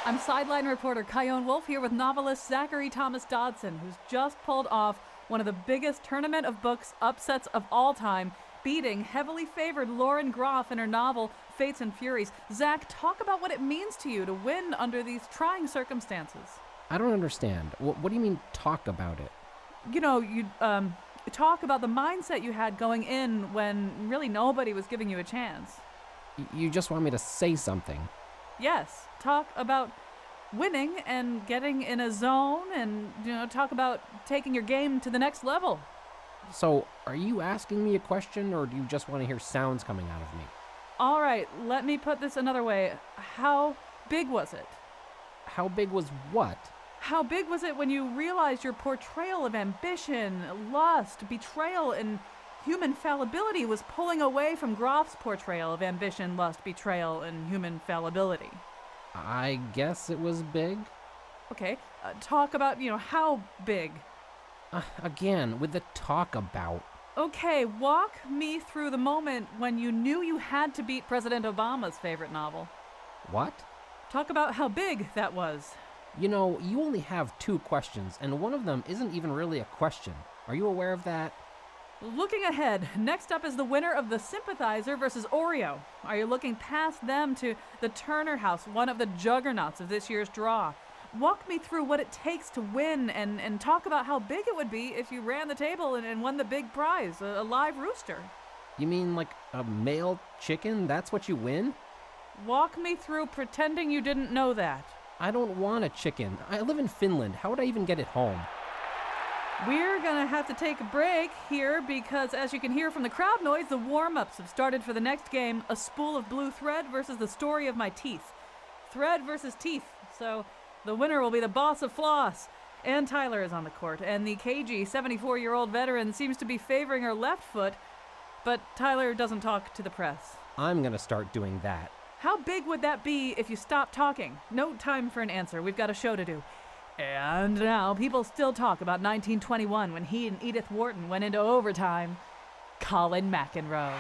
I'm sideline reporter Kyone Wolf here with novelist Zachary Thomas Dodson, who's just pulled off one of the biggest tournament of books upsets of all time, beating heavily favored Lauren Groff in her novel Fates and Furies. Zach, talk about what it means to you to win under these trying circumstances. I don't understand. What do you mean, talk about it? You know, you talk about the mindset you had going in when really nobody was giving you a chance. You just want me to say something. Yes, talk about winning and getting in a zone and, talk about taking your game to the next level. So, are you asking me a question, or do you just want to hear sounds coming out of me? All right, let me put this another way. How big was it? How big was what? How big was it when you realized your portrayal of ambition, lust, betrayal, and human fallibility was pulling away from Groff's portrayal of ambition, lust, betrayal, and human fallibility? I guess it was big. Okay, talk about, how big. Again, with the talk about. Okay, walk me through the moment when you knew you had to beat President Obama's favorite novel. What? Talk about how big that was. You know, you only have 2 questions, and one of them isn't even really a question. Are you aware of that? Looking ahead, next up is the winner of The Sympathizer versus Oreo. Are you looking past them to the Turner House, one of the juggernauts of this year's draw? Walk me through what it takes to win and talk about how big it would be if you ran the table and won the big prize, a live rooster. You mean like a male chicken? That's what you win? Walk me through pretending you didn't know that. I don't want a chicken. I live in Finland. How would I even get it home? We're gonna have to take a break here because, as you can hear from the crowd noise, the warm-ups have started for the next game, A Spool of Blue Thread versus The Story of My Teeth. Thread versus teeth, so the winner will be the boss of floss. Ann Tyler is on the court, and the cagey 74-year-old veteran seems to be favoring her left foot, but Tyler doesn't talk to the press. I'm gonna start doing that. How big would that be if you stopped talking? No time for an answer. We've got a show to do. And now, people still talk about 1921 when he and Edith Wharton went into overtime. Colin McEnroe.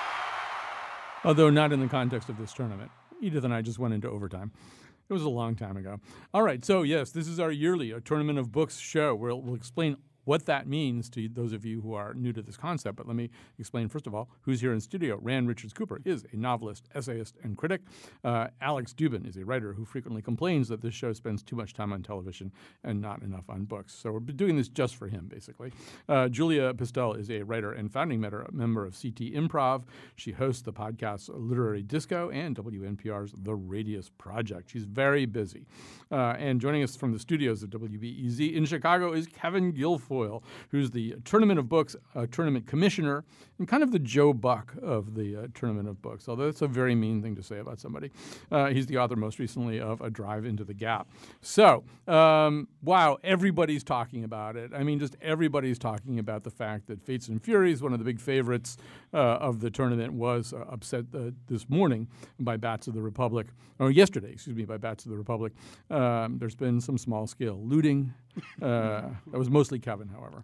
Although not in the context of this tournament. Edith and I just went into overtime. It was a long time ago. All right, so yes, this is our yearly A Tournament of Books show where we'll explain what that means to those of you who are new to this concept. But let me explain, first of all, who's here in studio. Rand Richards Cooper is a novelist, essayist, and critic. Alex Dubin is a writer who frequently complains that this show spends too much time on television and not enough on books. So we're doing this just for him, basically. Julia Pistel is a writer and founding member of CT Improv. She hosts the podcasts Literary Disco and WNPR's The Radius Project. She's very busy. And joining us from the studios of WBEZ in Chicago is Kevin Guilfoyle, who's the Tournament of Books tournament commissioner and kind of the Joe Buck of the Tournament of Books, although that's a very mean thing to say about somebody. He's the author most recently of A Drive into the Gap. So, wow, everybody's talking about it. I mean, just everybody's talking about the fact that Fates and Furies, one of the big favorites of the tournament, was upset this morning by Bats of the Republic, or yesterday, by Bats of the Republic. There's been some small-scale looting. That was mostly Kevin, however.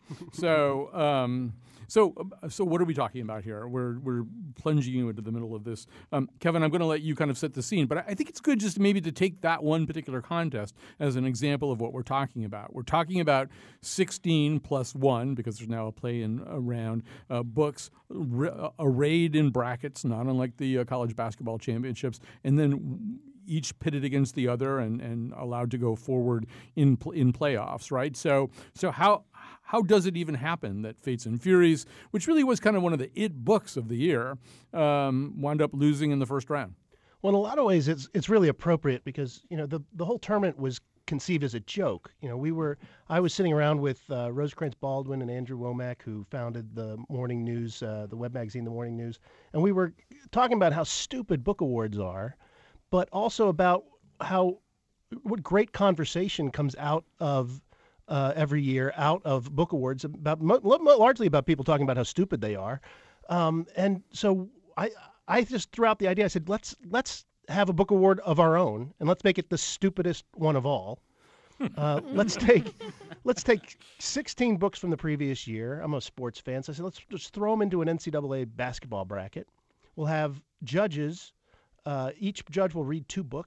So what are we talking about here? We're plunging you into the middle of this. Kevin, I'm going to let you kind of set the scene, but I think it's good just maybe to take that one particular contest as an example of what we're talking about. We're talking about 16 plus 1, because there's now a play-in round, books arrayed in brackets, not unlike the college basketball championships, and then each pitted against the other and allowed to go forward in playoffs, right? So how does it even happen that Fates and Furies, which really was kind of one of the it books of the year, wound up losing in the first round? Well, in a lot of ways, it's really appropriate because the whole tournament was conceived as a joke. I was sitting around with Rosecrans Baldwin and Andrew Womack, who founded the Morning News, the web magazine, The Morning News, and we were talking about how stupid book awards are, but also about what great conversation comes out of every year out of book awards about largely about people talking about how stupid they are, and so I just threw out the idea. I said let's have a book award of our own and let's make it the stupidest one of all. Let's take 16 books from the previous year. I'm a sports fan, so I said let's just throw them into an NCAA basketball bracket. We'll have judges. Each judge will read 2 books.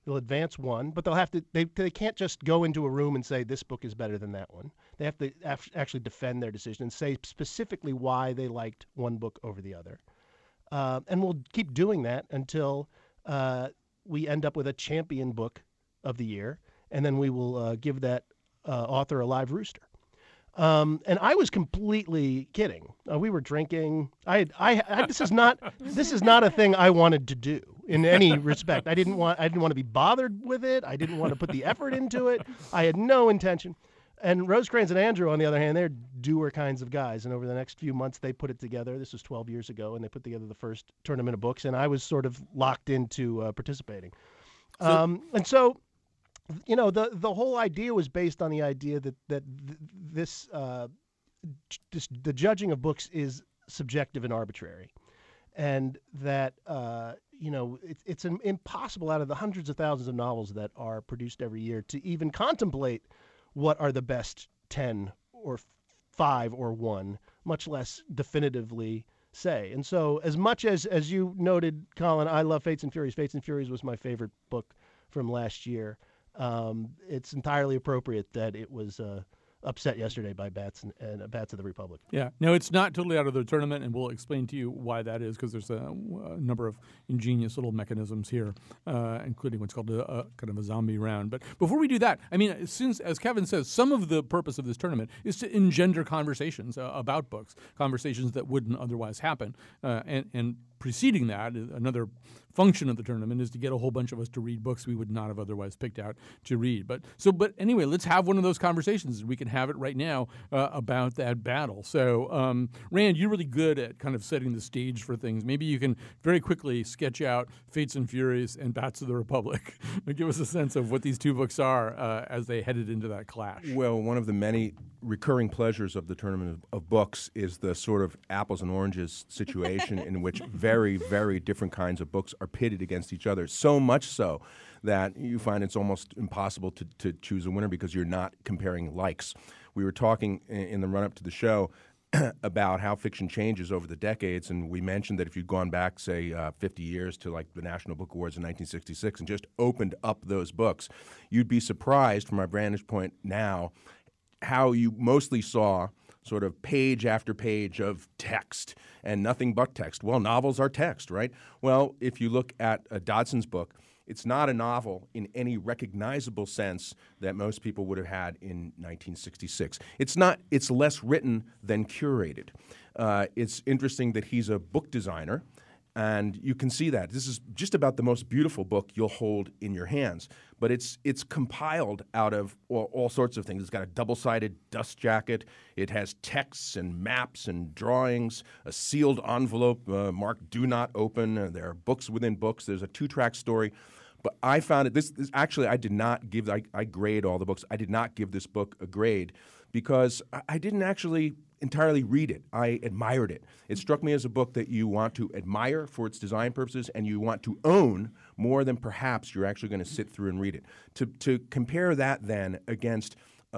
They'll advance one, but they'll have to. They can't just go into a room and say this book is better than that one. They have to actually defend their decision and say specifically why they liked one book over the other. And we'll keep doing that until we end up with a champion book of the year, and then we will give that author a live rooster. And I was completely kidding. We were drinking. This is not a thing I wanted to do in any respect. I didn't want to be bothered with it. I didn't want to put the effort into it. I had no intention. And Rosecrans and Andrew, on the other hand, they're doer kinds of guys. And over the next few months, they put it together. This was 12 years ago, and they put together the first tournament of books. And I was sort of locked into participating. And so, you know, the whole idea was based on the idea that the judging of books is subjective and arbitrary, and that you know, it's impossible out of the hundreds of thousands of novels that are produced every year to even contemplate what are the best 10 or 5 or 1, much less definitively say. And so, as much as you noted, Colin, I love Fates and Furies. Fates and Furies was my favorite book from last year. It's entirely appropriate that it was upset yesterday by Bats and Bats of the Republic. Yeah, no, it's not totally out of the tournament, and we'll explain to you why that is, because there's a number of ingenious little mechanisms here, including what's called a kind of a zombie round. But before we do that, I mean, since, as Kevin says, some of the purpose of this tournament is to engender conversations about books, conversations that wouldn't otherwise happen, and preceding that, another function of the tournament is to get a whole bunch of us to read books we would not have otherwise picked out to read. But anyway, let's have one of those conversations. We can have it right now about that battle. So, Rand, you're really good at kind of setting the stage for things. Maybe you can very quickly sketch out Fates and Furies and Bats of the Republic and give us a sense of what these two books are as they headed into that clash. Well, one of the many recurring pleasures of the Tournament of Books is the sort of apples and oranges situation in which very, very different kinds of books are pitted against each other, so much so that you find it's almost impossible to choose a winner because you're not comparing likes. We were talking in the run-up to the show about how fiction changes over the decades, and we mentioned that if you'd gone back, say, 50 years to like the National Book Awards in 1966 and just opened up those books, you'd be surprised from our vantage point now how you mostly saw sort of page after page of text and nothing but text. Well, novels are text, right? Well, if you look at Dodson's book, it's not a novel in any recognizable sense that most people would have had in 1966. It's less written than curated. It's interesting that he's a book designer, and you can see that. This is just about the most beautiful book you'll hold in your hands. But it's compiled out of all sorts of things. It's got a double-sided dust jacket. It has texts and maps and drawings, a sealed envelope marked "Do Not Open." There are books within books. There's a 2-track story. But I found it, this actually, I did not give, I grade all the books. I did not give this book a grade because I didn't actually entirely read it. I admired it. It struck me as a book that you want to admire for its design purposes and you want to own more than perhaps you're actually going to sit through and read it. To compare that then against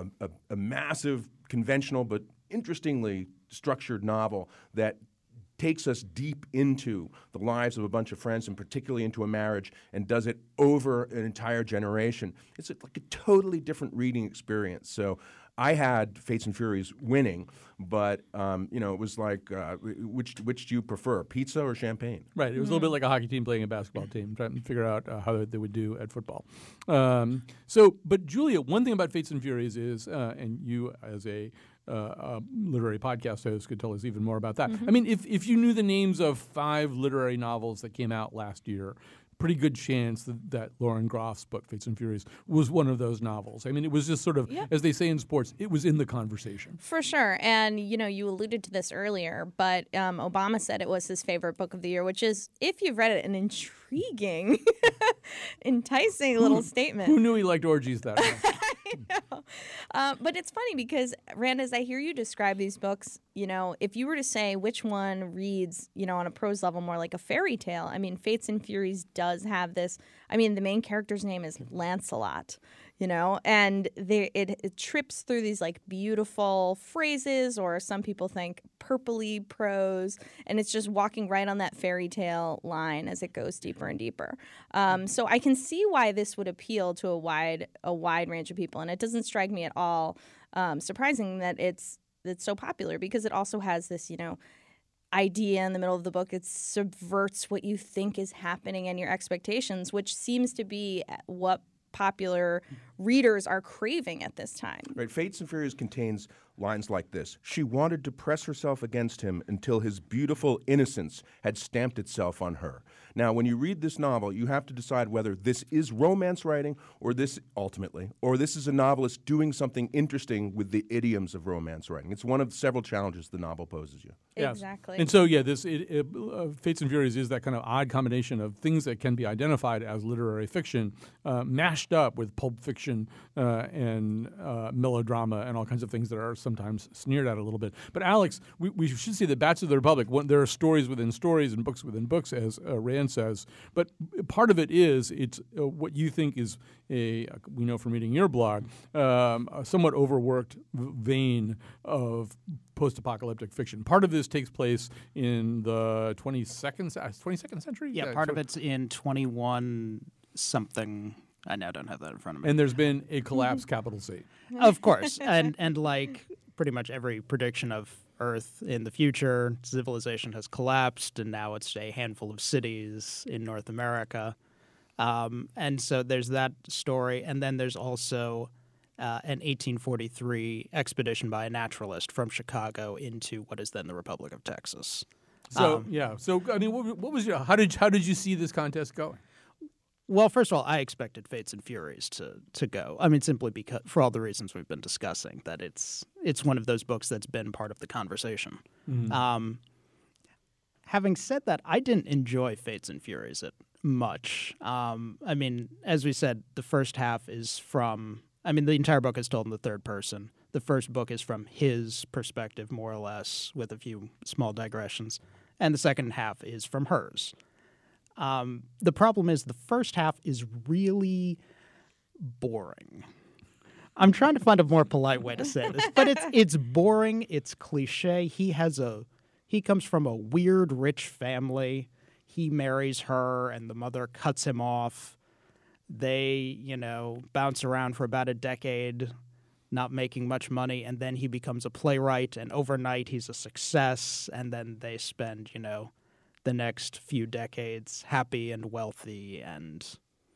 a massive, conventional, but interestingly structured novel that takes us deep into the lives of a bunch of friends and particularly into a marriage and does it over an entire generation. It's like a totally different reading experience. So I had Fates and Furies winning, but it was like, which do you prefer, pizza or champagne? Right. It was a little bit like a hockey team playing a basketball team, trying to figure out how they would do at football. But Julia, one thing about Fates and Furies is, and you as a literary podcast host could tell us even more about that. Mm-hmm. I mean, if you knew the names of 5 literary novels that came out last year, pretty good chance that Lauren Groff's book, Fates and Furies, was one of those novels. I mean, it was just sort of, as they say in sports, it was in the conversation. For sure. And, you alluded to this earlier, but Obama said it was his favorite book of the year, which is, if you've read it, an intriguing, enticing little statement. Who knew he liked orgies that much? I know. But it's funny because, Rand, as I hear you describe these books, if you were to say which one reads, on a prose level more like a fairy tale, I mean, Fates and Furies does have this. I mean, the main character's name is Lancelot. you know, and it trips through these like beautiful phrases, or some people think purpley prose, and it's just walking right on that fairy tale line as it goes deeper and deeper. So I can see why this would appeal to a wide range of people, and it doesn't strike me at all surprising that it's so popular, because it also has this, you know, idea in the middle of the book. It subverts what you think is happening and your expectations, which seems to be what popular readers are craving at this time. Right. Fates and Furies contains lines like this. She wanted to press herself against him until his beautiful innocence had stamped itself on her. Now, when you read this novel, you have to decide whether this is romance writing or this is a novelist doing something interesting with the idioms of romance writing. It's one of several challenges the novel poses you. Yes. Exactly. And so, yeah, Fates and Furies is that kind of odd combination of things that can be identified as literary fiction, mashed up with pulp fiction and melodrama and all kinds of things that are sometimes sneered at a little bit. But Alex, we should see that Bats of the Republic, there are stories within stories and books within books, as Rand says. But part of it is it's what you think is we know from reading your blog, a somewhat overworked vein of post-apocalyptic fiction. Part of this takes place in the 22nd century? Yeah, part of it's in 21 something. I now don't have that in front of me. And there's been a collapse, capital C. Of course. And like pretty much every prediction of Earth in the future, civilization has collapsed, and now it's a handful of cities in North America. And so there's that story. And then there's also an 1843 expedition by a naturalist from Chicago into what is then the Republic of Texas. So, So, I mean, what was how did you see this contest going? Well, first of all, I expected Fates and Furies to go. I mean, simply because, for all the reasons we've been discussing, that it's one of those books that's been part of the conversation. Mm-hmm. Having said that, I didn't enjoy Fates and Furies much. I mean, as we said, the first half is from... I mean, the entire book is told in the third person. The first book is from his perspective, more or less, with a few small digressions. And the second half is from hers. The problem is the first half is really boring. I'm trying to find a more polite way to say this, but it's boring. It's cliche. He comes from a weird rich family. He marries her, and the mother cuts him off. They, bounce around for about a decade, not making much money, and then he becomes a playwright, and overnight he's a success, and then they spend, the next few decades happy and wealthy, and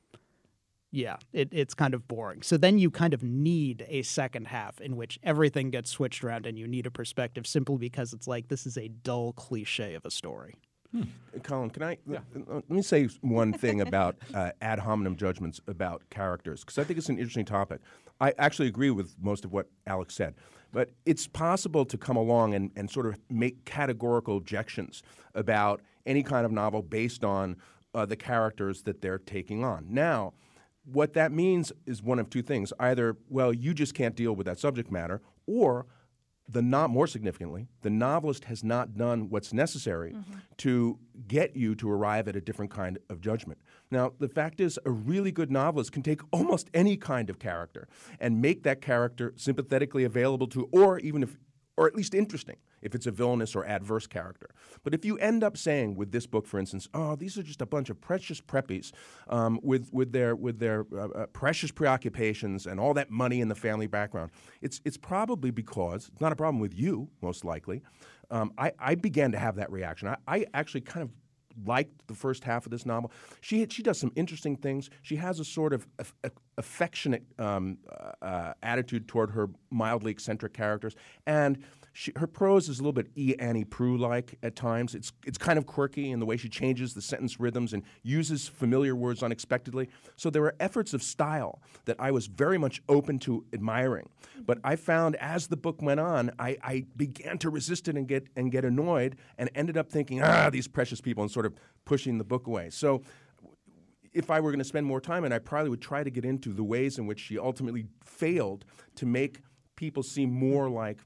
it's kind of boring. So then you kind of need a second half in which everything gets switched around and you need a perspective, simply because it's like this is a dull cliche of a story. Colin, let me say one thing about ad hominem judgments about characters, because I think it's an interesting topic. I actually agree with most of what Alex said, but it's possible to come along and sort of make categorical objections about any kind of novel based on the characters that they're taking on. Now, what that means is one of two things. Either, well, you just can't deal with that subject matter, or more significantly, the novelist has not done what's necessary to get you to arrive at a different kind of judgment. Now, the fact is, a really good novelist can take almost any kind of character and make that character sympathetically available to, or at least interesting, if it's a villainous or adverse character. But if you end up saying with this book, for instance, oh, these are just a bunch of precious preppies with their precious preoccupations and all that money in the family background, it's probably because it's not a problem with you, most likely. I began to have that reaction. I actually kind of liked the first half of this novel. She does some interesting things. She has a sort of affectionate attitude toward her mildly eccentric characters, and her prose is a little bit E. Annie Proulx-like at times. It's kind of quirky in the way she changes the sentence rhythms and uses familiar words unexpectedly. So there were efforts of style that I was very much open to admiring. But I found as the book went on, I began to resist it and get annoyed, and ended up thinking, these precious people, and sort of pushing the book away. So if I were going to spend more time, and I probably would try to get into the ways in which she ultimately failed to make people seem more like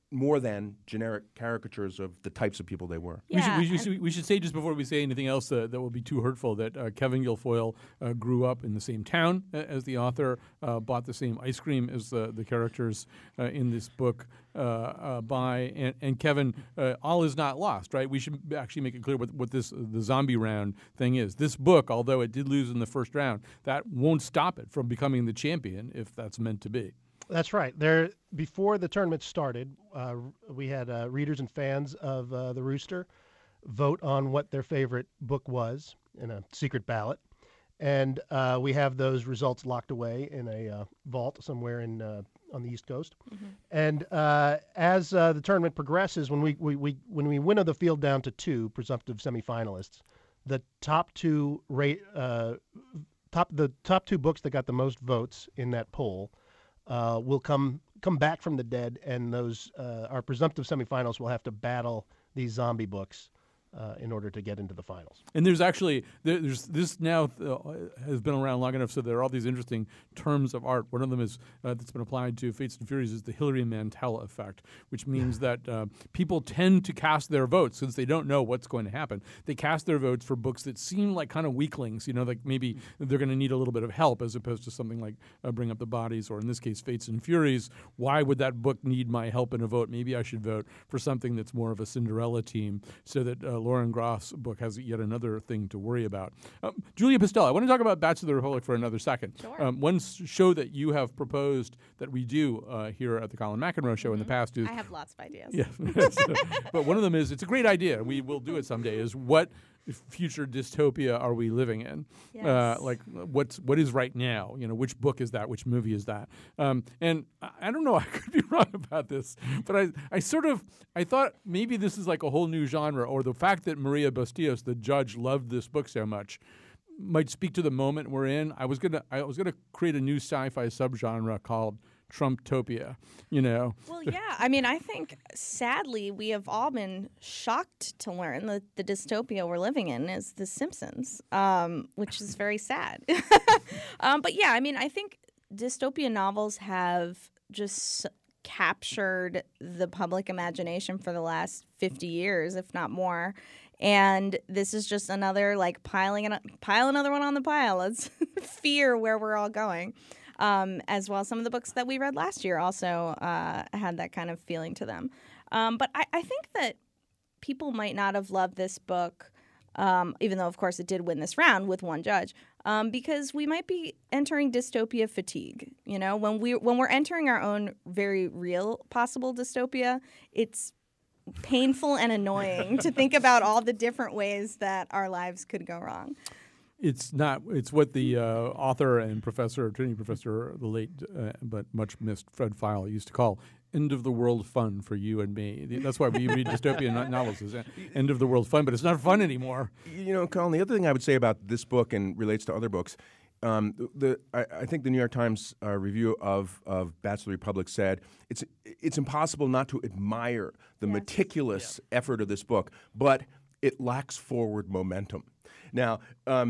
more than generic caricatures of the types of people they were. Yeah, We should say, just before we say anything else that will be too hurtful, that Kevin Guilfoyle grew up in the same town as the author, bought the same ice cream as the characters in this book and Kevin, all is not lost, right? We should actually make it clear what the zombie round thing is. This book, although it did lose in the first round, that won't stop it from becoming the champion if that's meant to be. That's right. Before the tournament started, we had readers and fans of The Rooster vote on what their favorite book was in a secret ballot. And we have those results locked away in a vault somewhere on the East Coast. Mm-hmm. And as the tournament progresses, when we winnow the field down to 2 presumptive semifinalists, the top two books that got the most votes in that poll will come back from the dead, and those our presumptive semifinals will have to battle these zombie books in order to get into the finals. And there's actually there's this now has been around long enough, so there are all these interesting terms of art. One of them is that's been applied to Fates and Furies is the Hilary Mantel effect, which means that people tend to cast their votes since they don't know what's going to happen. They cast their votes for books that seem like kind of weaklings, like maybe they're going to need a little bit of help, as opposed to something like Bring Up the Bodies, or in this case, Fates and Furies. Why would that book need my help in a vote? Maybe I should vote for something that's more of a Cinderella team, so that Lauren Groff's book has yet another thing to worry about. Julia Pistel, I want to talk about Bats of the Republic for another second. Sure. One show that you have proposed that we do here at the Colin McEnroe Show in the past is... I have lots of ideas. Yeah, but one of them is, it's a great idea, we will do it someday, is what future dystopia are we living in? Yes. What is right now? Which book is that? Which movie is that? And I don't know, I could be wrong about this, but I thought maybe this is like a whole new genre, or the fact that Maria Bustillos, the judge, loved this book so much might speak to the moment we're in. I was gonna create a new sci-fi subgenre called Trumptopia, Well, yeah. I mean, I think, sadly, we have all been shocked to learn that the dystopia we're living in is The Simpsons, which is very sad. But yeah, I mean, I think dystopia novels have just captured the public imagination for the last 50 years, if not more. And this is just another, pile another one on the pile. Let's fear where we're all going. As well as some of the books that we read last year also had that kind of feeling to them. But I think that people might not have loved this book, even though, of course, it did win this round with one judge, because we might be entering dystopia fatigue. When we're entering our own very real possible dystopia, it's painful and annoying to think about all the different ways that our lives could go wrong. It's not. It's what the author and Trinity professor, the late but much missed Fred Feil, used to call end of the world fun for you and me. That's why we read dystopian novels, is end of the world fun, but it's not fun anymore. Colin, the other thing I would say about this book and relates to other books, I think the New York Times review of Bats of the Republic said it's impossible not to admire the meticulous effort of this book, but it lacks forward momentum. Now,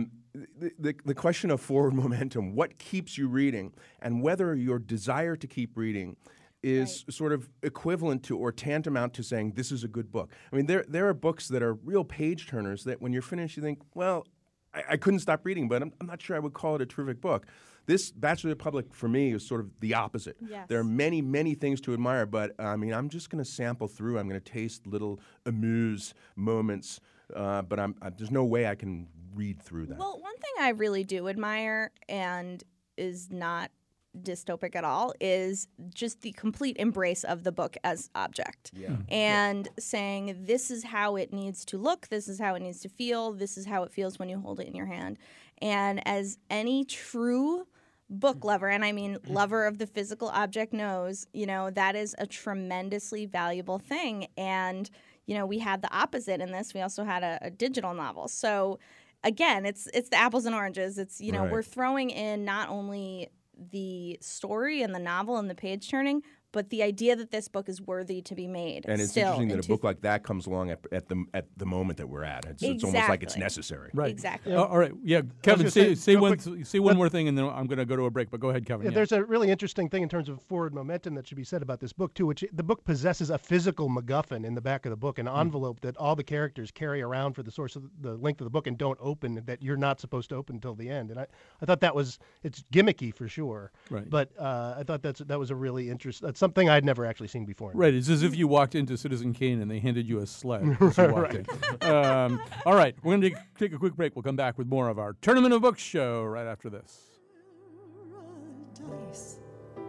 the question of forward momentum, what keeps you reading, and whether your desire to keep reading is sort of equivalent to or tantamount to saying this is a good book. I mean, there are books that are real page turners that when you're finished you think, well, I couldn't stop reading, but I'm not sure I would call it a terrific book. This Bats of the Republic, for me, is sort of the opposite. Yes. There are many, many things to admire, but I'm just going to sample through. I'm going to taste little amuse moments. But there's no way I can read through that. Well, one thing I really do admire and is not dystopic at all is just the complete embrace of the book as object. Yeah. And saying this is how it needs to look, this is how it needs to feel, this is how it feels when you hold it in your hand. And as any true book lover, and I mean lover of the physical object knows, that is a tremendously valuable thing. And we had the opposite in this. We also had a digital novel. So, again, it's the apples and oranges. It's, we're throwing in not only the story and the novel and the page turning, but the idea that this book is worthy to be made. And it's still interesting in that a book like that comes along at the moment that we're at. It's almost like it's Exactly. necessary. Right. Exactly. All right. Yeah, Kevin, gonna say say, real one quick, say one more thing, and then I'm going to go to a break. But go ahead, Kevin. Yeah, Yeah. there's a really interesting thing in terms of forward momentum that should be said about this book too, which the book possesses a physical MacGuffin in the back of the book, an envelope that all the characters carry around for the length of the book and don't open, that you're not supposed to open until the end. And I thought it's gimmicky for sure, Right. but I thought that was a really that's something I'd never actually seen before. Right, it's as if you walked into Citizen Kane and they handed you a sled as you walked in. All right, we're going to take a quick break. We'll come back with more of our Tournament of Books show right after this. Paradise.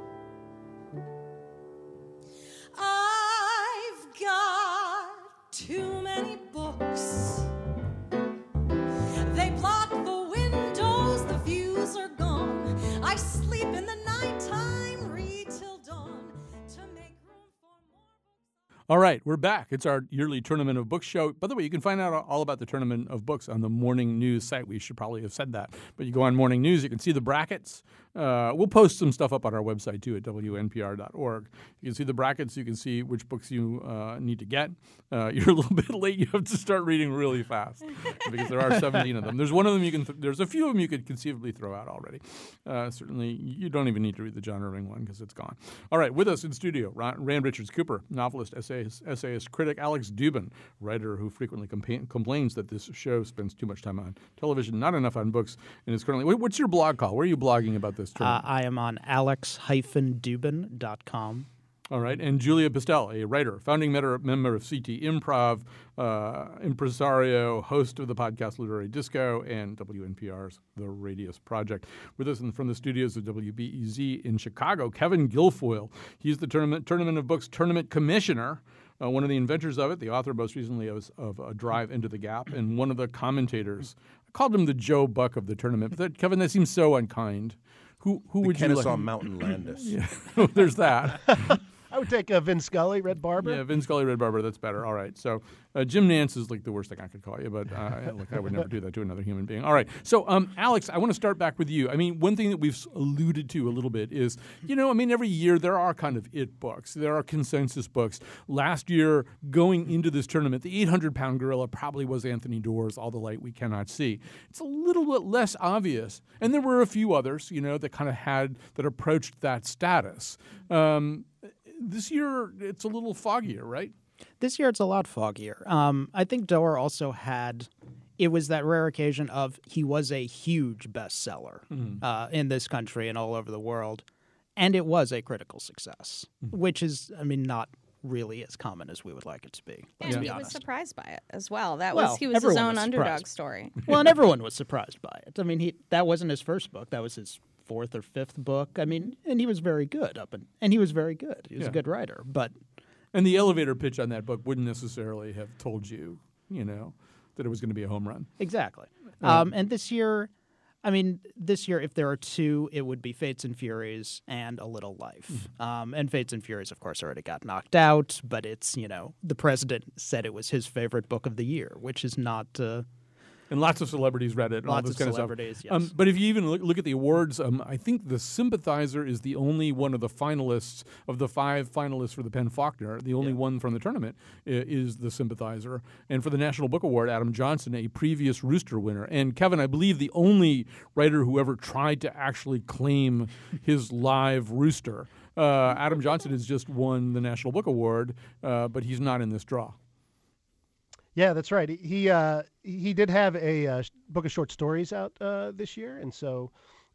I've got too many books. They block the windows, the views are gone. I sleep in the nighttime, read till dawn to make room for more books. All right, we're back. It's our yearly Tournament of Books show. By the way, you can find out all about the Tournament of Books on the Morning News site. We should probably have said that. But you go on Morning News, you can see the brackets. We'll post some stuff up on our website, too, at WNPR.org. You can see the brackets. You can see which books you need to get. You're a little bit late. You have to start reading really fast because there are 17 of them. There's one of them there's a few of them you could conceivably throw out already. Certainly, you don't even need to read the John Irving one because it's gone. All right, with us in studio, Rand Richards Cooper, novelist, essayist, critic, Alex Dubin, writer who frequently complains that this show spends too much time on television, not enough on books, and is currently... What's your blog called? Where are you blogging about this tournament? I am on alex-dubin.com. All right. And Julia Pistel, a writer, founding member of CT Improv, impresario, host of the podcast Literary Disco, and WNPR's The Radius Project. With us from the studios of WBEZ in Chicago, Kevin Guilfoyle. He's the Tournament of Books tournament commissioner, one of the inventors of it, the author most recently of A Drive into the Gap, and one of the commentators. I called him the Joe Buck of the tournament. But Kevin, that seems so unkind. Who would you Kennesaw like? Mountain Landis. Yeah. There's that. I would take Vin Scully, Red Barber. Yeah, Vin Scully, Red Barber. That's better. All right. So Jim Nance is like the worst thing I could call you, but look, I would never do that to another human being. All right. So Alex, I want to start back with you. I mean, one thing that we've alluded to a little bit is, every year there are kind of it books. There are consensus books. Last year, going into this tournament, the 800-pound gorilla probably was Anthony Doerr's All the Light We Cannot See. It's a little bit less obvious. And there were a few others, that kind of that approached that status. This year, it's a little foggier, right? This year, it's a lot foggier. I think Doerr also it was that rare occasion of he was a huge bestseller in this country and all over the world, and it was a critical success, which is, not really as common as we would like it to be. And To be he was honest. surprised by it as well. He was his everyone own was underdog surprised. story. Well, and everyone was surprised by it. That wasn't his first book. That was his fourth or fifth book. And he was very good and he was very good. He was a good writer. And the elevator pitch on that book wouldn't necessarily have told you, that it was going to be a home run. Exactly. And this year, if there are two, it would be Fates and Furies and A Little Life. And Fates and Furies, of course, already got knocked out, but it's, the president said it was his favorite book of the year, which is not... And lots of celebrities read it. And all Lots this of kind celebrities, of stuff. yes. But if you even look at the awards, I think The Sympathizer is the only one of the finalists, of the 5 finalists for the Penn Faulkner. The only one from the tournament is The Sympathizer. And for the National Book Award, Adam Johnson, a previous Rooster winner. And Kevin, I believe the only writer who ever tried to actually claim his live rooster. Adam Johnson has just won the National Book Award, but he's not in this draw. Yeah, that's right. He did have a book of short stories out this year, and so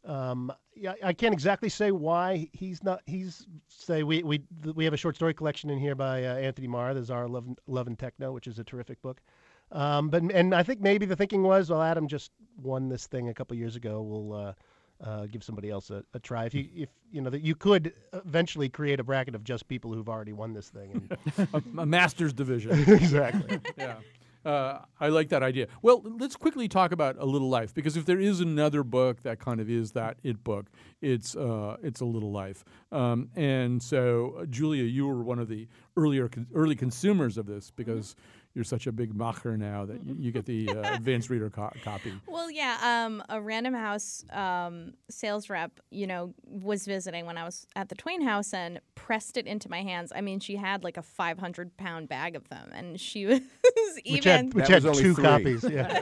I can't exactly say why he's not. We have a short story collection in here by Anthony Marr, The Czar of Love and Techno, which is a terrific book. But I think maybe the thinking was, well, Adam just won this thing a couple years ago. We'll give somebody else a try. If that you could eventually create a bracket of just people who've already won this thing. And a master's division. Exactly. Yeah. I like that idea. Well, let's quickly talk about A Little Life, because if there is another book that kind of is that it book, it's A Little Life. And so, Julia, you were one of the early consumers of this because you're such a big macher now that you get the advanced reader copy. Well, yeah, a Random House sales rep, was visiting when I was at the Twain House and pressed it into my hands. I mean, she had like a 500-pound bag of them, and she was even... Which That had was only 2 3. copies, yeah.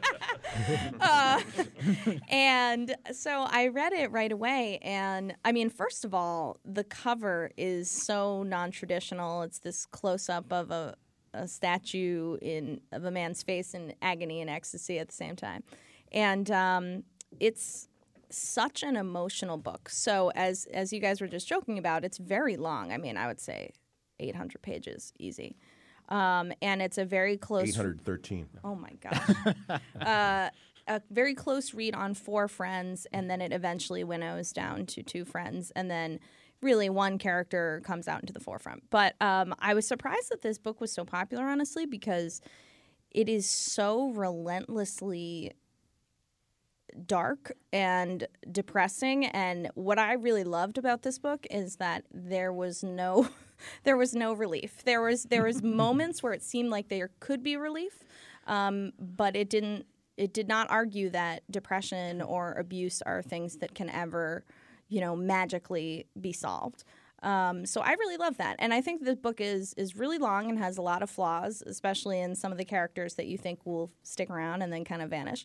And so I read it right away. And I mean, first of all, the cover is so non-traditional. It's this close-up of a statue of a man's face in agony and ecstasy at the same time. And it's such an emotional book. So as you guys were just joking about, it's very long. I mean, I would say 800 pages, easy. And it's a very close... 813. Oh, my gosh. A very close read on 4 friends, and then it eventually winnows down to 2 friends, and then really one character comes out into the forefront. But I was surprised that this book was so popular, honestly, because it is so relentlessly dark and depressing. And what I really loved about this book is that there was no relief. There was moments where it seemed like there could be relief, but it did not argue that depression or abuse are things that can ever, magically be solved. So I really love that. And I think the book is really long and has a lot of flaws, especially in some of the characters that you think will stick around and then kind of vanish.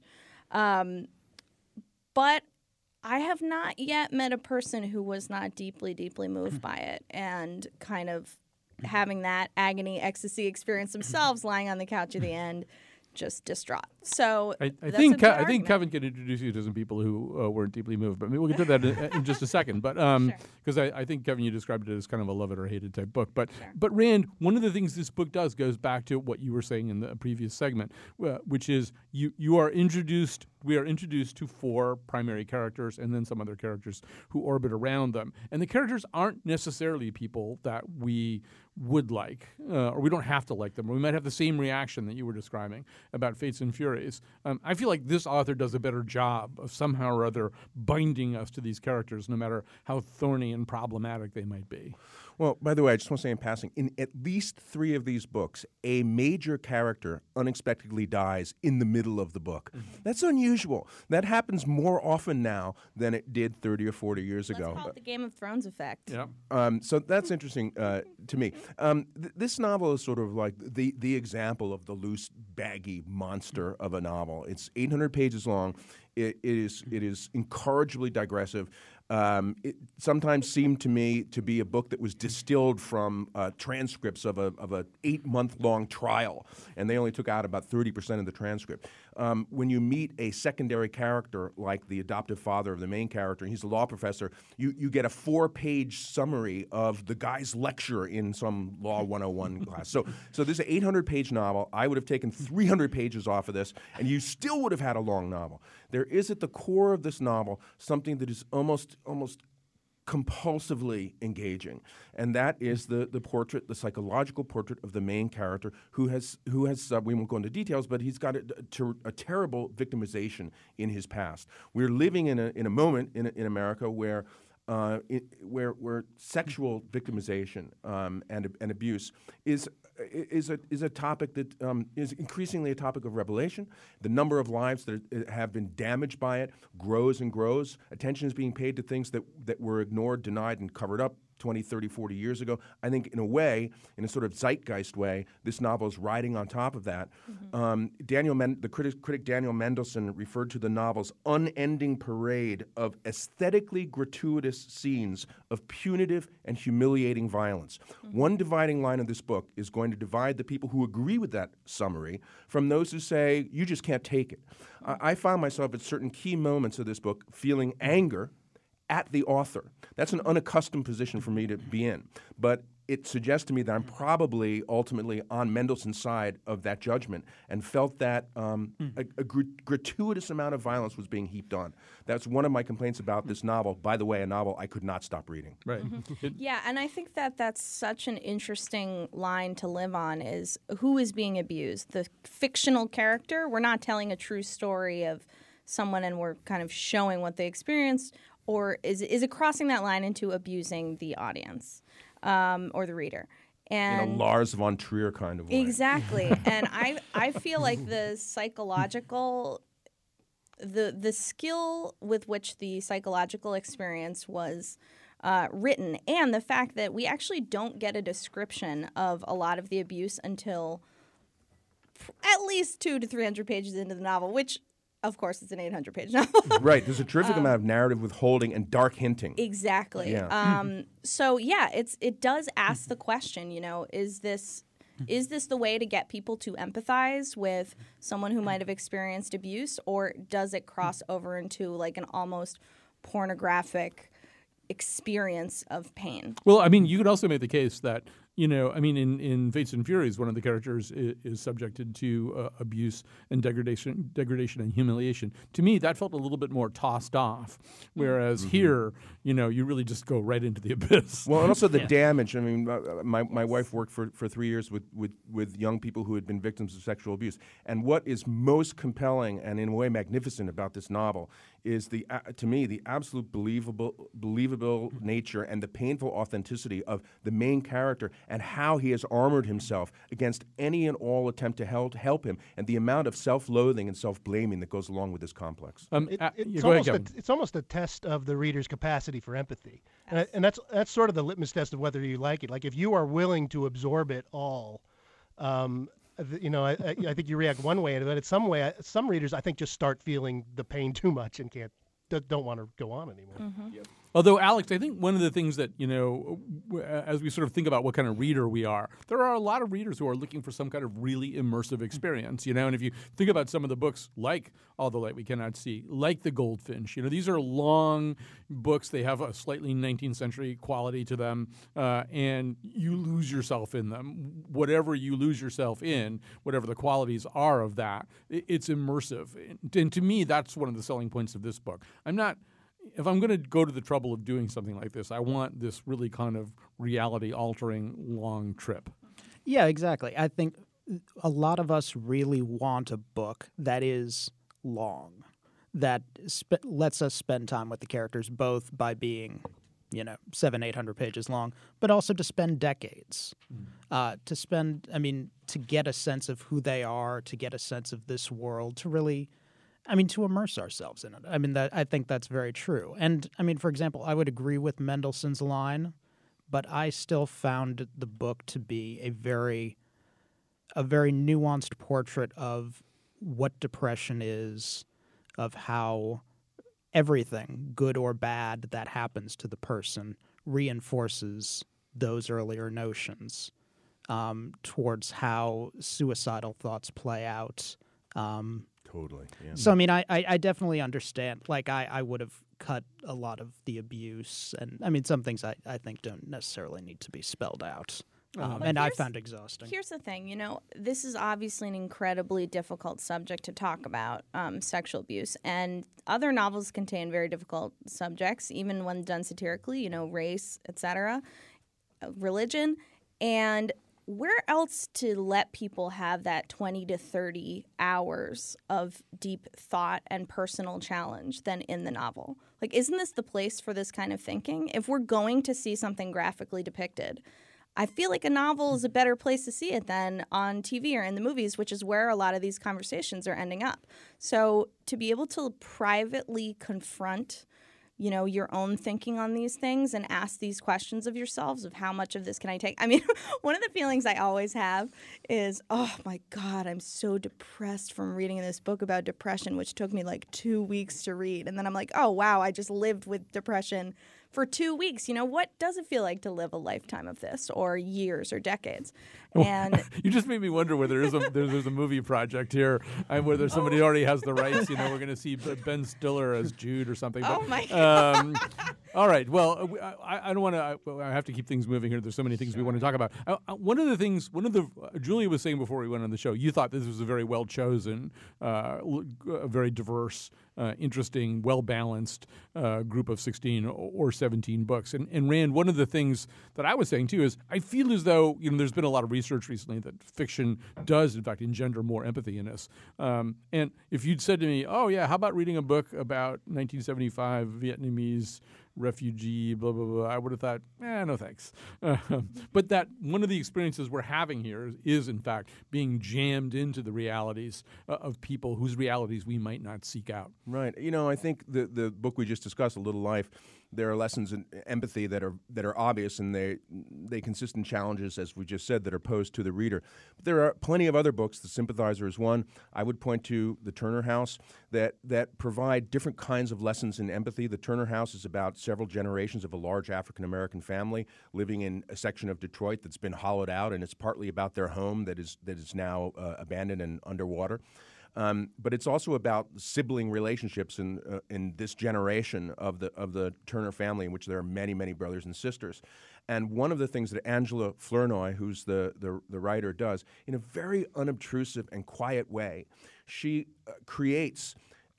But I have not yet met a person who was not deeply, deeply moved by it and kind of having that agony, ecstasy experience themselves, lying on the couch at the end, just distraught. So I that's think a good I think argument. Kevin can introduce you to some people who weren't deeply moved, but maybe we'll get to that in just a second. But because I think, Kevin, you described it as kind of a love it or hate it type book. But Rand, one of the things this book does goes back to what you were saying in the previous segment, which is we are introduced to 4 primary characters and then some other characters who orbit around them, and the characters aren't necessarily people that we would like, or we don't have to like them, or we might have the same reaction that you were describing about Fates and Furies. I feel like this author does a better job of somehow or other binding us to these characters, no matter how thorny and problematic they might be. Well, by the way, I just want to say in passing, in at least 3 of these books, a major character unexpectedly dies in the middle of the book. That's unusual. That happens more often now than it did 30 or 40 years ago. Let's call it the Game of Thrones effect. Yeah. So that's interesting to me. This novel is sort of like the example of the loose, baggy monster of a novel. It's 800 pages long. It is incorrigibly digressive. It sometimes seemed to me to be a book that was distilled from transcripts of a 8-month-long trial, and they only took out about 30% of the transcript. When you meet a secondary character like the adoptive father of the main character, he's a law professor, you get a 4-page summary of the guy's lecture in some Law 101 class. So this is an 800-page novel. I would have taken 300 pages off of this, and you still would have had a long novel. There is at the core of this novel something that is almost compulsively engaging, and that is the portrait, the psychological portrait of the main character who has we won't go into details, but he's got a terrible victimization in his past. We're living in a moment in America where sexual victimization and abuse is a topic that is increasingly a topic of revelation. The number of lives that have been damaged by it grows and grows. Attention is being paid to things that were ignored, denied, and covered up 20, 30, 40 years ago. I think in a way, in a sort of zeitgeist way, this novel is riding on top of that. Mm-hmm. The critic Daniel Mendelsohn referred to the novel's unending parade of aesthetically gratuitous scenes of punitive and humiliating violence. Mm-hmm. One dividing line of this book is going to divide the people who agree with that summary from those who say, you just can't take it. I found myself at certain key moments of this book feeling anger at the author. That's an unaccustomed position for me to be in. But it suggests to me that I'm probably ultimately on Mendelssohn's side of that judgment and felt that a gratuitous amount of violence was being heaped on. That's one of my complaints about this novel. By the way, a novel I could not stop reading. Right. Yeah, and I think that that's such an interesting line to live on is who is being abused? The fictional character? We're not telling a true story of someone and we're kind of showing what they experienced, or is it crossing that line into abusing the audience or the reader? In And a Lars von Trier kind of way. exactly. And I feel like the psychological the skill with which the psychological experience was written, and the fact that we actually don't get a description of a lot of the abuse until at least 200 to 300 pages into the novel, which, of course, it's an 800-page novel. Right. There's a terrific amount of narrative withholding and dark hinting. Exactly. Yeah. So yeah, it does ask the question, is this the way to get people to empathize with someone who might have experienced abuse, or does it cross over into like an almost pornographic experience of pain? Well, I mean, you could also make the case that, in Fates and Furies, one of the characters is subjected to abuse and degradation and humiliation. To me, that felt a little bit more tossed off, whereas here, you really just go right into the abyss. Well, and also the damage. I mean, my wife worked for 3 years with young people who had been victims of sexual abuse. And what is most compelling and in a way magnificent about this novel is to me, the absolute believable nature and the painful authenticity of the main character and how he has armored himself against any and all attempt to help him, and the amount of self-loathing and self-blaming that goes along with this complex. It's almost a test of the reader's capacity for empathy, and that's sort of the litmus test of whether you like it. Like if you are willing to absorb it all, I think you react one way, but some readers I think just start feeling the pain too much and don't want to go on anymore. Mm-hmm. Yep. Although, Alex, I think one of the things that, as we sort of think about what kind of reader we are, there are a lot of readers who are looking for some kind of really immersive experience, and if you think about some of the books like All the Light We Cannot See, like The Goldfinch, these are long books. They have a slightly 19th century quality to them, and you lose yourself in them. Whatever you lose yourself in, whatever the qualities are of that, it's immersive. And to me, that's one of the selling points of this book. If I'm going to go to the trouble of doing something like this, I want this really kind of reality-altering long trip. Yeah, exactly. I think a lot of us really want a book that is long, that lets us spend time with the characters, both by being, 700-800 pages long, but also to spend decades. To get a sense of who they are, to get a sense of this world, to really... to immerse ourselves in it. I think that's very true. And, for example, I would agree with Mendelssohn's line, but I still found the book to be a very nuanced portrait of what depression is, of how everything, good or bad, that happens to the person reinforces those earlier notions towards how suicidal thoughts play out. Totally. Yeah. So, I definitely understand. Like, I would have cut a lot of the abuse. And, some things I think don't necessarily need to be spelled out. And I found exhausting. Here's the thing, this is obviously an incredibly difficult subject to talk about, sexual abuse. And other novels contain very difficult subjects, even when done satirically, race, etc., religion. And where else to let people have that 20 to 30 hours of deep thought and personal challenge than in the novel? Like, isn't this the place for this kind of thinking? If we're going to see something graphically depicted, I feel like a novel is a better place to see it than on TV or in the movies, which is where a lot of these conversations are ending up. So to be able to privately confront your own thinking on these things and ask these questions of yourselves of how much of this can I take? One of the feelings I always have is, oh my God, I'm so depressed from reading this book about depression, which took me like 2 weeks to read. And then I'm like, oh wow, I just lived with depression for 2 weeks. What does it feel like to live a lifetime of this, or years or decades? And you just made me wonder whether there's a movie project here, whether somebody already has the rights. We're going to see Ben Stiller as Jude or something. Oh my God. All right. Well, I don't want to. I have to keep things moving here. There's so many things we want to talk about. Julia was saying before we went on the show, you thought this was a very well chosen, a very diverse, interesting, well balanced group of 16 or 17 books. And Rand, one of the things that I was saying too is I feel as though there's been a lot of research recently that fiction does in fact engender more empathy in us. And if you'd said to me, oh yeah, how about reading a book about 1975 Vietnamese refugee, blah, blah, blah, I would have thought, no thanks. But that one of the experiences we're having here is, in fact, being jammed into the realities of people whose realities we might not seek out. Right. I think the book we just discussed, A Little Life, there are lessons in empathy that are obvious, and they consist in challenges, as we just said, that are posed to the reader. But there are plenty of other books. The Sympathizer is one. I would point to The Turner House that provide different kinds of lessons in empathy. The Turner House is about several generations of a large African-American family living in a section of Detroit that's been hollowed out, and it's partly about their home that is now abandoned and underwater. But it's also about sibling relationships in this generation of the Turner family, in which there are many, many brothers and sisters. And one of the things that Angela Flournoy, who's the writer, does in a very unobtrusive and quiet way, she creates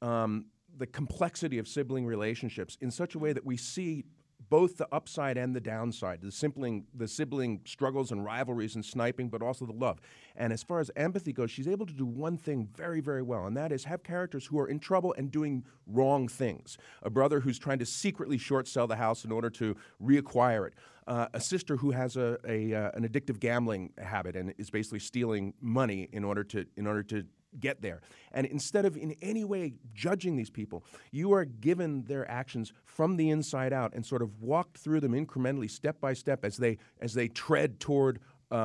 the complexity of sibling relationships in such a way that we see both the upside and the downside, the sibling struggles and rivalries and sniping, but also the love. And as far as empathy goes, she's able to do one thing very, very well, and that is have characters who are in trouble and doing wrong things. A brother who's trying to secretly short sell the house in order to reacquire it. A sister who has an addictive gambling habit and is basically stealing money in order to get there. And instead of in any way judging these people, you are given their actions from the inside out and sort of walked through them incrementally, step by step, as they tread toward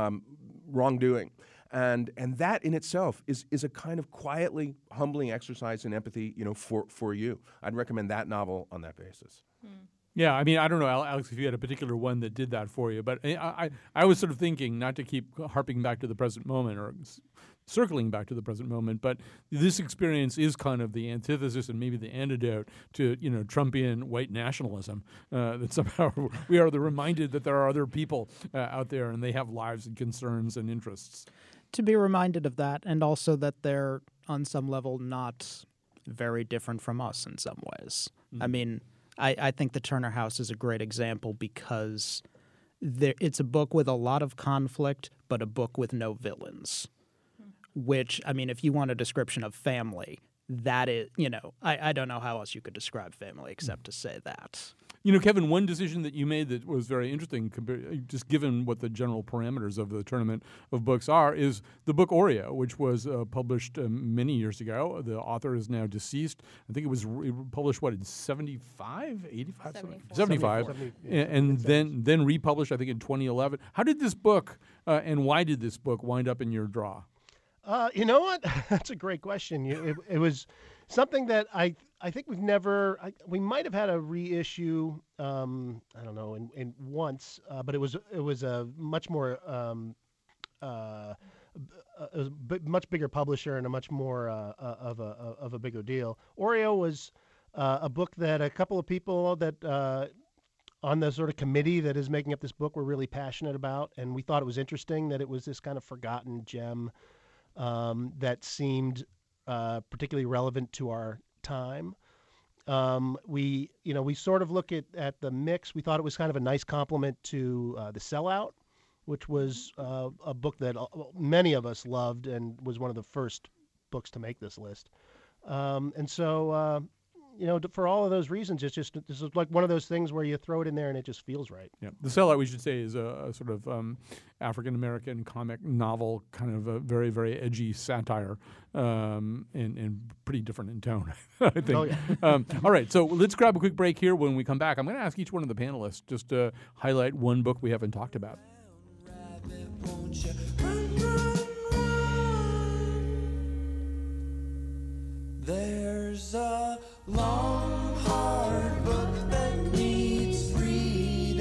wrongdoing. And that in itself is a kind of quietly humbling exercise in empathy, for you. I'd recommend that novel on that basis. Yeah, I mean, I don't know, Alex, if you had a particular one that did that for you, but I was sort of thinking, not to keep harping back to the present moment or circling back to the present moment, but this experience is kind of the antithesis and maybe the antidote to, Trumpian white nationalism, that somehow we are reminded that there are other people out there and they have lives and concerns and interests. To be reminded of that, and also that they're, on some level, not very different from us in some ways. Mm-hmm. I mean, I think The Turner House is a great example because it's a book with a lot of conflict, but a book with no villains. Which, I mean, if you want a description of family, that is, I don't know how else you could describe family except to say that. Kevin, one decision that you made that was very interesting, just given what the general parameters of the Tournament of Books are, is the book Oreo, which was published many years ago. The author is now deceased. I think it was published, in 75, 85? 75. And then republished, I think, in 2011. How did this book and why did this book wind up in your draw? You know what? That's a great question. It was something that I think we've never. We might have had a reissue. I don't know, in once, but it was a much more much bigger publisher and a much more of a bigger deal. Oreo was a book that a couple of people that. On the sort of committee that is making up this book were really passionate about, and we thought it was interesting that it was this kind of forgotten gem that seemed particularly relevant to our time. We sort of look at the mix. We thought it was kind of a nice complement to The Sellout, which was a book that many of us loved and was one of the first books to make this list. And so for all of those reasons, this is like one of those things where you throw it in there and it just feels right. Yeah, The Sellout, we should say, is a sort of African-American comic novel, kind of a very, very edgy satire, and pretty different in tone, I think. Oh, yeah. All right, so let's grab a quick break here. When we come back, I'm going to ask each one of the panelists just to highlight one book we haven't talked about. There's a long, hard book that needs reading.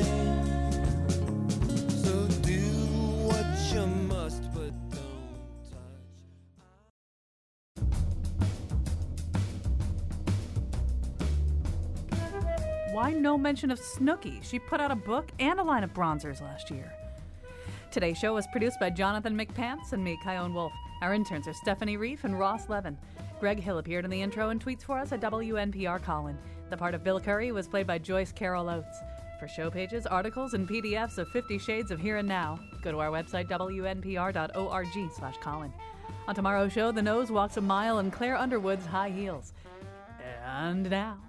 So do what you must, but don't touch. Why no mention of Snooki? She put out a book and a line of bronzers last year. Today's show was produced by Jonathan McPants and me, Kyone Wolf. Our interns are Stephanie Reif and Ross Levin. Greg Hill appeared in the intro and tweets for us at WNPR Colin. The part of Bill Curry was played by Joyce Carol Oates. For show pages, articles, and PDFs of 50 Shades of Here and Now, go to our website, wnpr.org/Colin. On tomorrow's show, The Nose walks a mile in Claire Underwood's high heels. And now,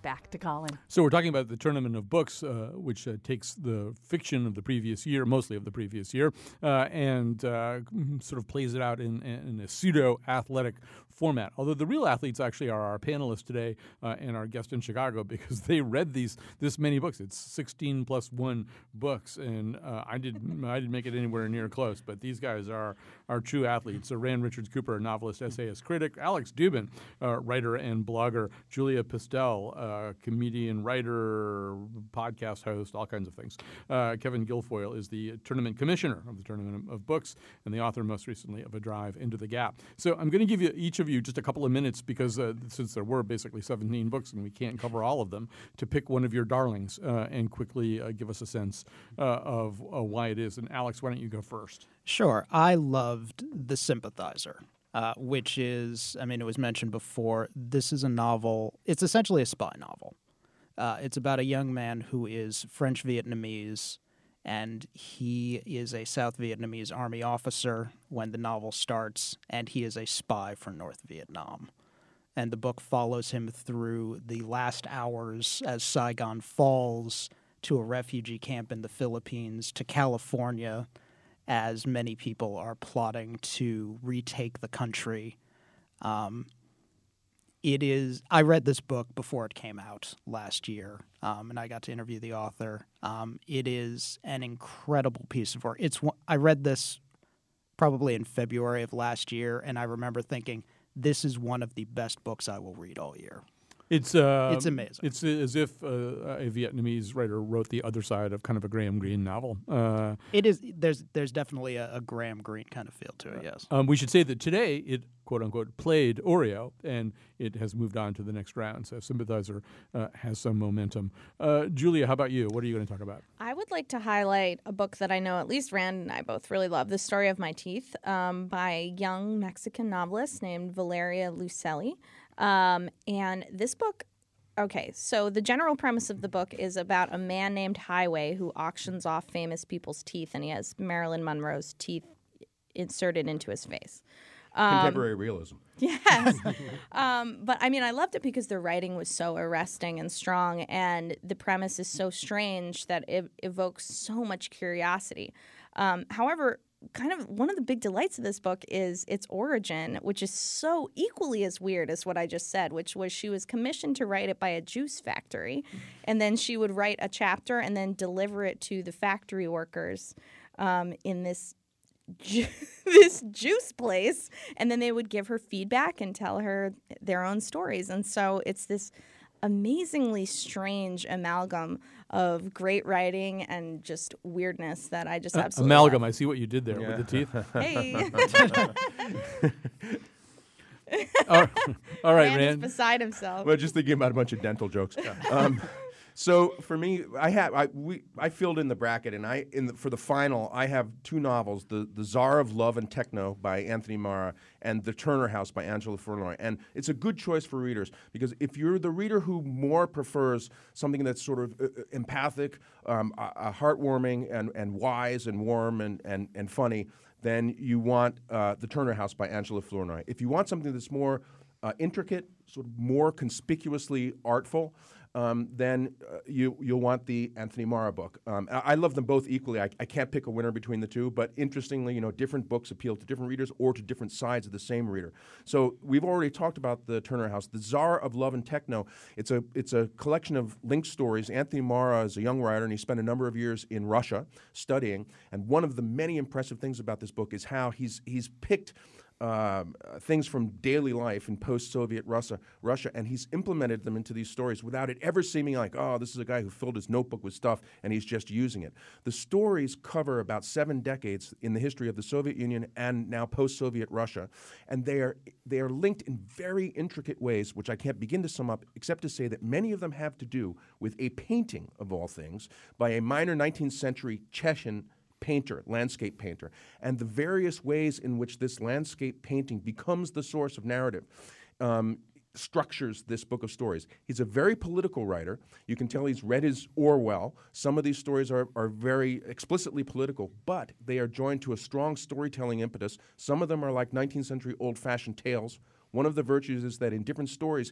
back to Colin. So we're talking about the Tournament of Books, which takes the fiction of the previous year, mostly of the previous year, and sort of plays it out in a pseudo-athletic format. Although the real athletes actually are our panelists today and our guest in Chicago, because they read this many books. It's 16 plus 1 books, and I didn't make it anywhere near close. But these guys are true athletes. So Rand Richards Cooper, novelist, essayist, critic; Alex Dubin, writer and blogger; Julia Pistel, comedian, writer, podcast host, all kinds of things. Kevin Guilfoyle is the tournament commissioner of the Tournament of Books and the author most recently of A Drive into the Gap. So I'm going to give you each of you just a couple of minutes, because since there were basically 17 books and we can't cover all of them, to pick one of your darlings and quickly give us a sense of why it is. And Alex, why don't you go first? Sure. I loved The Sympathizer, which is, I mean, it was mentioned before, this is a novel. It's essentially a spy novel. It's about a young man who is French Vietnamese, and he is a South Vietnamese army officer when the novel starts, and he is a spy for North Vietnam. And the book follows him through the last hours as Saigon falls, to a refugee camp in the Philippines, to California, as many people are plotting to retake the country. I read this book before it came out last year, and I got to interview the author. It is an incredible piece of work. I read this probably in February of last year, and I remember thinking, this is one of the best books I will read all year. It's amazing. It's as if a Vietnamese writer wrote the other side of kind of a Graham Greene novel. It is. There's definitely a Graham Greene kind of feel to it. Yes. We should say that today it quote unquote played Oreo, and it has moved on to the next round. So Sympathizer has some momentum. Julia, how about you? What are you going to talk about? I would like to highlight a book that I know at least Rand and I both really love, The Story of My Teeth, by a young Mexican novelist named Valeria Lucelli. And this book, okay, so the general premise of the book is about a man named Highway who auctions off famous people's teeth, and he has Marilyn Monroe's teeth inserted into his face. Contemporary realism. Yes. But I mean, I loved it because the writing was so arresting and strong, and the premise is so strange that it evokes so much curiosity. However, kind of one of the big delights of this book is its origin, which is so equally as weird as what I just said, which was she was commissioned to write it by a juice factory, and then she would write a chapter and then deliver it to the factory workers in this juice place, and then they would give her feedback and tell her their own stories. And so it's this amazingly strange amalgam of great writing and just weirdness that I just absolutely amalgam. love. I see what you did there with the teeth. Hey. All right, Rand is Rand. beside himself. Well, just thinking about a bunch of dental jokes. So for me, I filled in the bracket, and for the final, I have two novels: the Tsar of Love and Techno by Anthony Marra and The Turner House by Angela Flournoy. And it's a good choice for readers, because if you're the reader who more prefers something that's sort of empathic, heartwarming, and wise and warm and funny, then you want The Turner House by Angela Flournoy. If you want something that's more intricate, sort of more conspicuously artful, then you'll want the Anthony Marra book. I love them both equally. I can't pick a winner between the two, but interestingly, different books appeal to different readers or to different sides of the same reader. So we've already talked about the Turner House. The Tsar of Love and Techno, it's a collection of linked stories. Anthony Marra is a young writer, and he spent a number of years in Russia studying. And one of the many impressive things about this book is how he's picked things from daily life in post-Soviet Russia, and he's implemented them into these stories without it ever seeming like, oh, this is a guy who filled his notebook with stuff and he's just using it. The stories cover about 7 decades in the history of the Soviet Union and now post-Soviet Russia, and they are linked in very intricate ways, which I can't begin to sum up, except to say that many of them have to do with a painting, of all things, by a minor 19th century Chechen painter, landscape painter, and the various ways in which this landscape painting becomes the source of narrative structures this book of stories. He's a very political writer. You can tell he's read his Orwell. Some of these stories are very explicitly political, but they are joined to a strong storytelling impetus. Some of them are like 19th century old-fashioned tales. One of the virtues is that in different stories,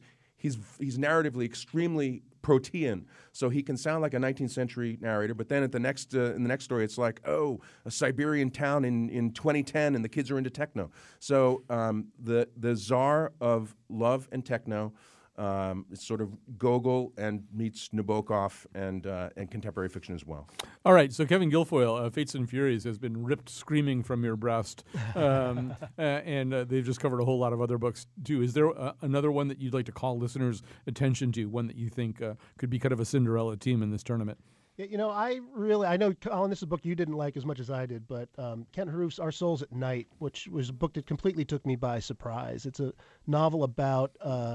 he's narratively extremely protean, so he can sound like a 19th century narrator. But then at the next in the next story, it's like, oh, a Siberian town in 2010, and the kids are into techno. So the czar of love and techno. It's sort of Gogol and meets Nabokov and contemporary fiction as well. All right, so Kevin Guilfoyle, Fates and Furies has been ripped screaming from your breast, and they've just covered a whole lot of other books too. Is there another one that you'd like to call listeners' attention to, one that you think could be kind of a Cinderella team in this tournament? Yeah, I know, Colin, this is a book you didn't like as much as I did, but Kent Harouf's Our Souls at Night, which was a book that completely took me by surprise. It's a novel about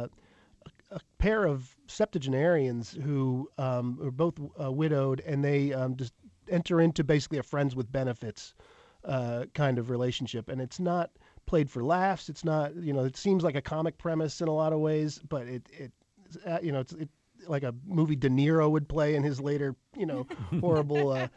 a pair of septuagenarians who are both widowed, and they just enter into basically a friends with benefits kind of relationship. And it's not played for laughs. It's not, it seems like a comic premise in a lot of ways, but it's like a movie De Niro would play in his later, horrible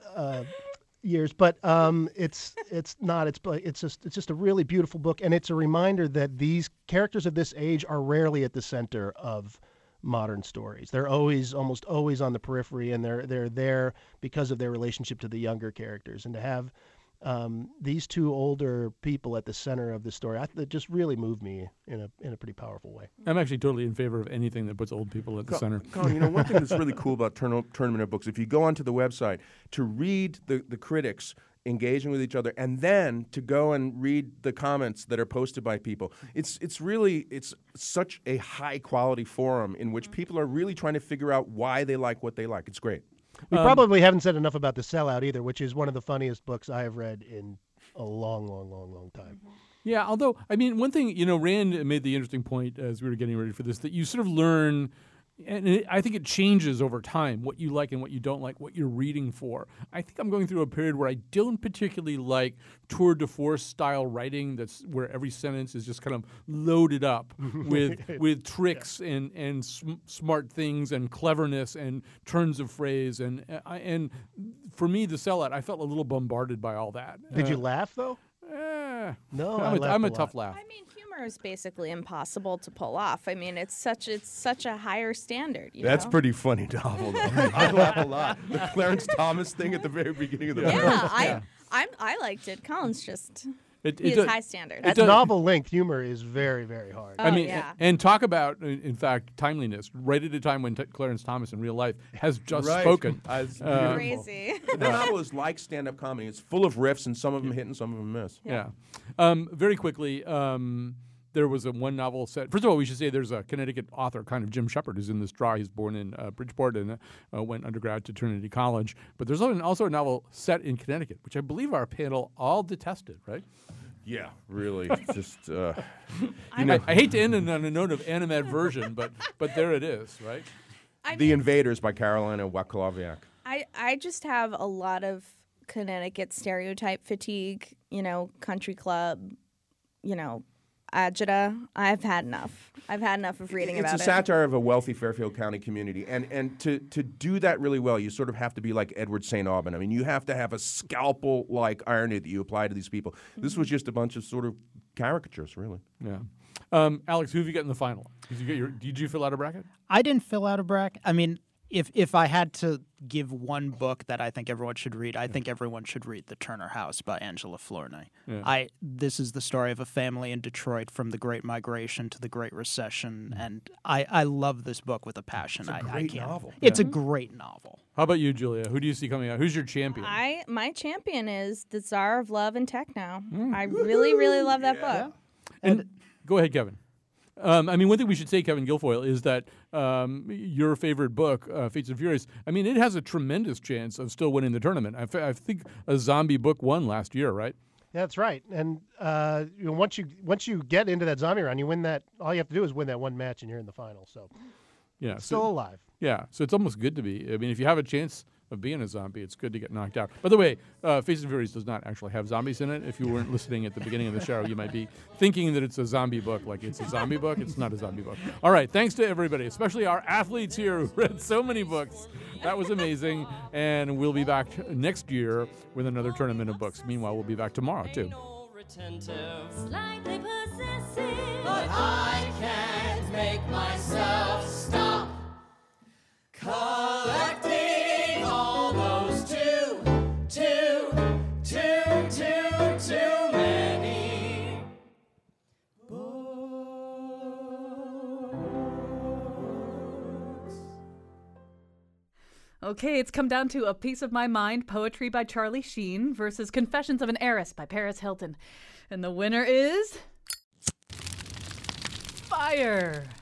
years. But it's not. It's just a really beautiful book, and it's a reminder that these characters of this age are rarely at the center of modern stories. They're almost always on the periphery, and they're there because of their relationship to the younger characters. And to have these two older people at the center of the story, that just really moved me in a pretty powerful way. I'm actually totally in favor of anything that puts old people at the center. Colin, one thing that's really cool about Tournament of Books, if you go onto the website to read the critics engaging with each other, and then to go and read the comments that are posted by people, it's such a high quality forum in which people are really trying to figure out why they like what they like. It's great. We probably haven't said enough about The Sellout either, which is one of the funniest books I have read in a long, long, long, long time. Yeah, although, one thing, Rand made the interesting point as we were getting ready for this, that you sort of learn, and I think it changes over time, what you like and what you don't like, what you're reading for. I think I'm going through a period where I don't particularly like tour de force style writing that's where every sentence is just kind of loaded up with tricks and smart things and cleverness and turns of phrase. And for me, The Sellout, I felt a little bombarded by all that. Did you laugh, though? No, I'm a tough laugh. Humor is basically impossible to pull off. it's such a higher standard. That's pretty funny novel, though. I laugh a lot. The Clarence Thomas thing at the very beginning of the book. I liked it. Colin's just It is does- high standard. At novel length, humor is very, very hard. And talk about, in fact, timeliness. Right at a time when Clarence Thomas in real life has just spoken. Crazy. The novel is like stand-up comedy. It's full of riffs, and some of them hit and some of them miss. Yeah. Very quickly, there was one novel set. First of all, we should say there's a Connecticut author, kind of Jim Shepard, who's in this draw. He's born in Bridgeport and went undergrad to Trinity College. But there's also a novel set in Connecticut, which I believe our panel all detested, right? Yeah, really. Just I hate to end on a note of animadversion, but there it is, right? The Invaders by Carolina Wacławiak. I just have a lot of Connecticut stereotype fatigue. Country club. Agita. I've had enough. Of reading about it. It's a satire of a wealthy Fairfield County community. And to do that really well, you sort of have to be like Edward St. Aubin. You have to have a scalpel-like irony that you apply to these people. This was just a bunch of sort of caricatures, really. Yeah. Alex, who have you got in the final? Did you fill out a bracket? I didn't fill out a bracket. If I had to give one book that I think everyone should read, I think everyone should read The Turner House by Angela Flornay. Yeah. This is the story of a family in Detroit from the Great Migration to the Great Recession, and I love this book with a passion. It's a great novel. It's a great novel. How about you, Julia? Who do you see coming out? Who's your champion? My champion is The Tsar of Love and Techno. I really, really love that book. And go ahead, Kevin. One thing we should say, Kevin Guilfoyle, is that your favorite book, Fates and Furies, it has a tremendous chance of still winning the tournament. I think a zombie book won last year, right? That's right. And once you get into that zombie round, you win that. All you have to do is win that one match, and you're in the final. So, yeah, still alive. Yeah, so it's almost good to be. If you have a chance of being a zombie, it's good to get knocked out. By the way, Fates and Furies does not actually have zombies in it. If you weren't listening at the beginning of the show, you might be thinking that it's a zombie book, like it's a zombie book. It's not a zombie book. All right, thanks to everybody, especially our athletes here who read so many books. That was amazing, and we'll be back next year with another tournament of books. Meanwhile, we'll be back tomorrow, too. Slightly possessive, but I can't make make myself stop collecting all those too many books. Okay, it's come down to A Piece of My Mind, poetry by Charlie Sheen, versus Confessions of an Heiress by Paris Hilton. And the winner is... Fire!